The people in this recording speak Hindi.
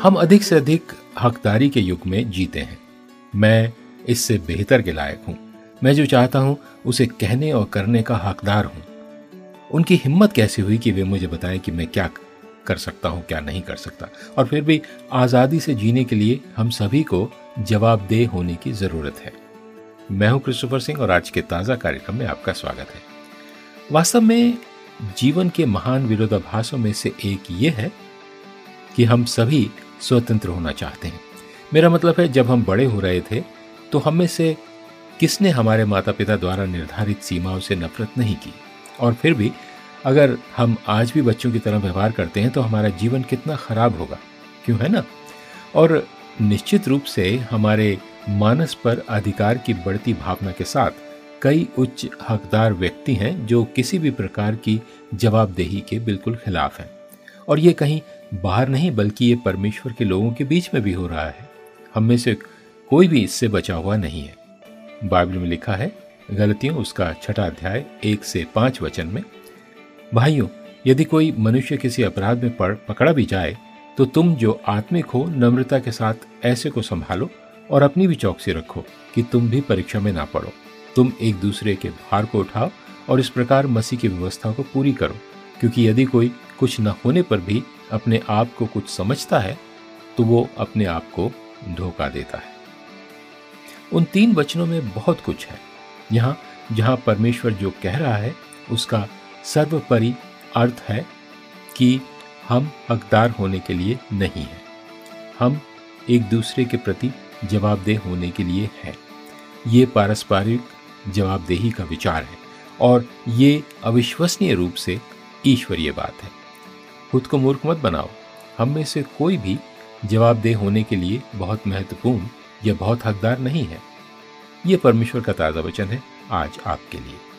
हम अधिक से अधिक हकदारी के युग में जीते हैं। मैं इससे बेहतर के लायक हूं। मैं जो चाहता हूं उसे कहने और करने का हकदार हूं। उनकी हिम्मत कैसी हुई कि वे मुझे बताएं कि मैं क्या कर सकता हूं, क्या नहीं कर सकता। और फिर भी आजादी से जीने के लिए हम सभी को जवाबदेह होने की जरूरत है। मैं हूं क्रिस्टोफर सिंह और आज के ताजा कार्यक्रम में आपका स्वागत है। वास्तव में जीवन के महान विरोधाभासों में से एक ये है कि हम सभी स्वतंत्र होना चाहते हैं। मेरा मतलब है, जब हम बड़े हो रहे थे तो हम में से किसने हमारे माता पिता द्वारा निर्धारित सीमाओं से नफरत नहीं की। और फिर भी अगर हम आज भी बच्चों की तरह व्यवहार करते हैं तो हमारा जीवन कितना खराब होगा, क्यों, है ना? और निश्चित रूप से हमारे मानस पर अधिकार की बढ़ती भावना के साथ कई उच्च हकदार व्यक्ति हैं जो किसी भी प्रकार की जवाबदेही के बिल्कुल खिलाफ हैं। और ये कहीं बाहर नहीं बल्कि ये परमेश्वर के लोगों के बीच में भी हो रहा है। हम में से कोई भी इससे बचा हुआ नहीं है। बाइबल में लिखा है, गलतियों उसका 6 अध्याय 1 से 5 वचन में, भाइयों, यदि कोई मनुष्य किसी अपराध में पकड़ा भी जाए तो तुम जो आत्मिक हो नम्रता के साथ ऐसे को संभालो और अपनी भी चौकसी रखो कि तुम भी परीक्षा में ना पड़ो। तुम एक दूसरे के भार को उठाओ और इस प्रकार मसीह की व्यवस्था को पूरी करो, क्योंकि यदि कोई कुछ न होने पर भी अपने आप को कुछ समझता है तो वो अपने आप को धोखा देता है। उन 3 वचनों में बहुत कुछ है। यहाँ जहाँ परमेश्वर जो कह रहा है उसका सर्वोपरि अर्थ है कि हम हकदार होने के लिए नहीं हैं, हम एक दूसरे के प्रति जवाबदेह होने के लिए हैं। ये पारस्परिक जवाबदेही का विचार है और ये अविश्वसनीय रूप से ईश्वरीय बात है। खुद को मूर्ख मत बनाओ। हम में से कोई भी जवाबदेह होने के लिए बहुत महत्वपूर्ण या बहुत हकदार नहीं है। ये परमेश्वर का ताज़ा वचन है आज आपके लिए।